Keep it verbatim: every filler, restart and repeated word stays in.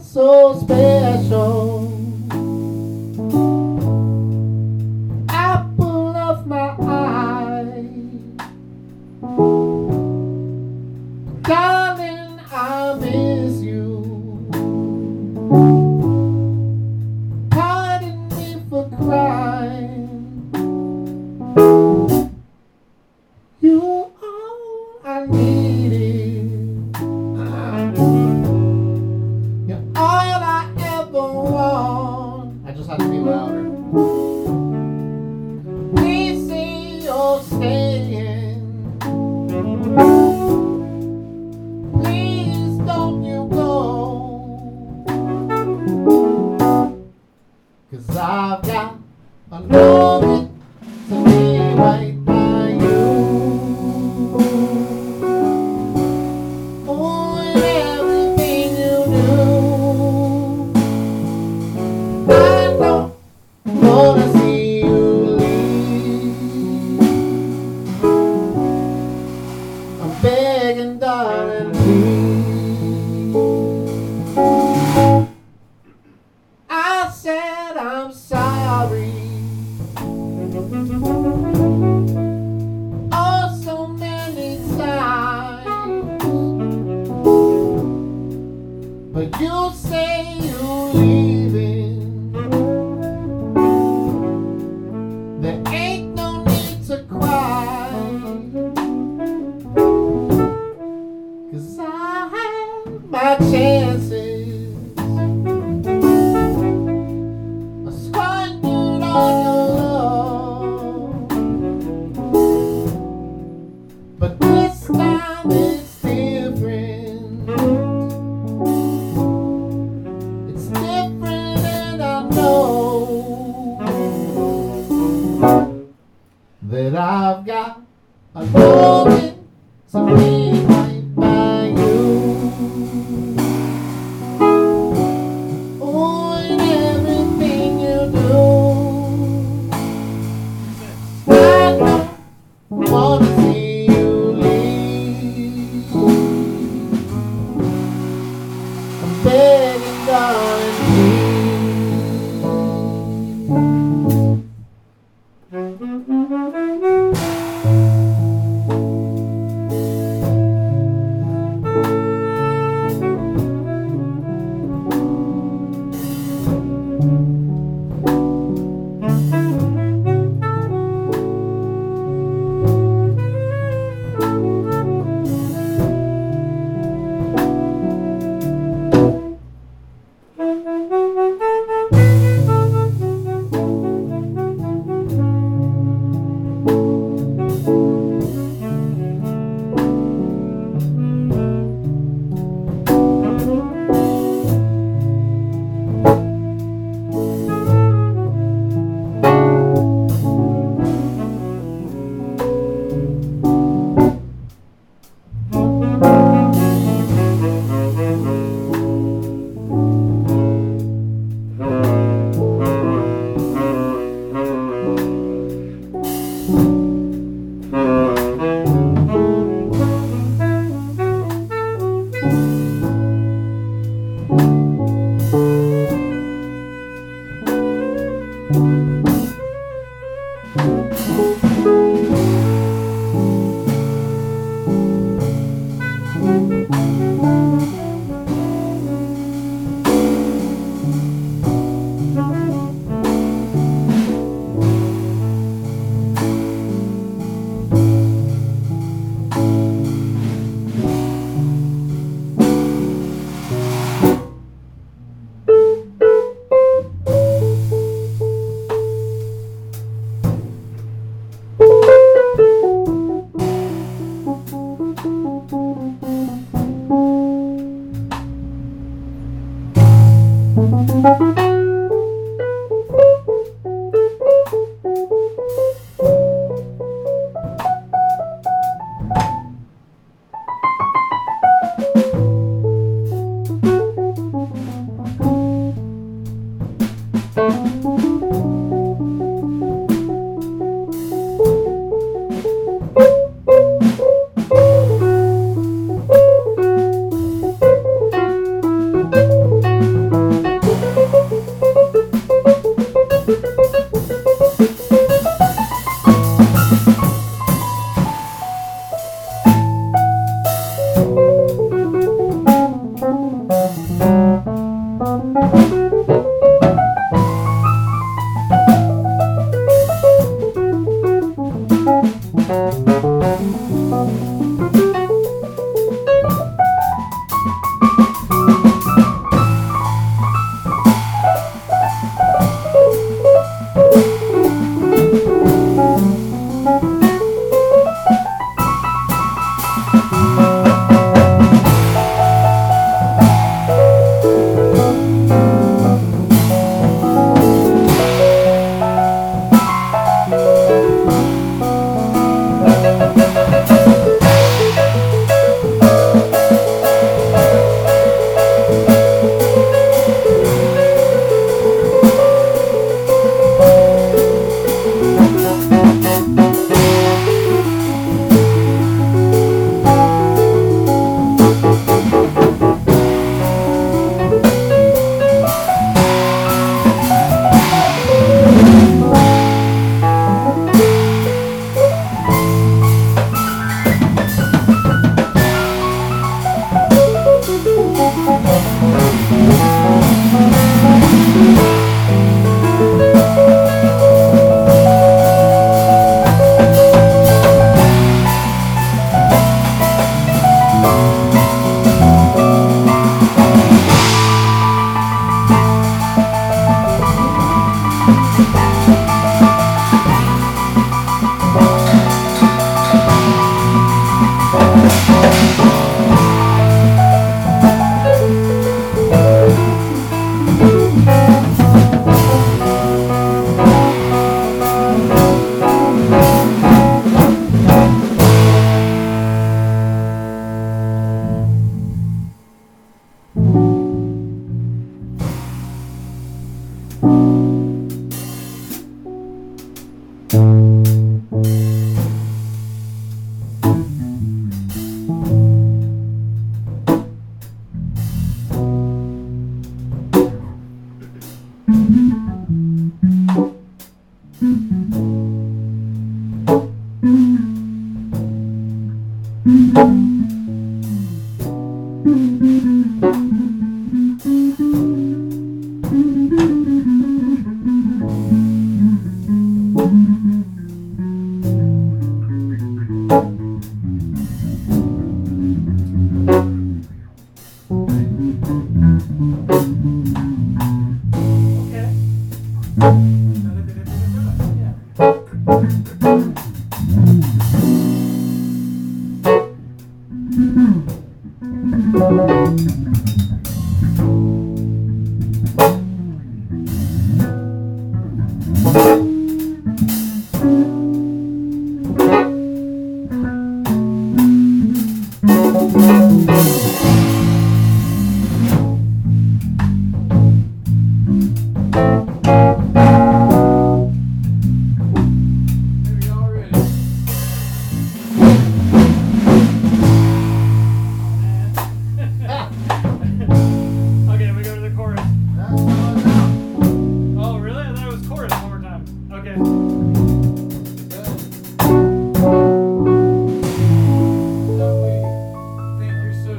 so special. Apple of my eye, darling, I miss you. Pardon me for crying. You're all I needed. You're all I ever want. I just have to be louder. Please say you're staying. Please don't you go. 'Cause I've got a longing to be right by you. Oh, and everything you do. I don't wanna see you leave. I'm begging, darling, please. I said I'm sorry. Oh, so many times. But you say you're leaving. There ain't no need to cry. 'Cause I had my chances. I squandered all your love. But this time it's different. It's different and I know that I've got a longing to be right by you. Oh, and everything you do. I don't wanna see you leave. I'm begging, darling, please. Thank you.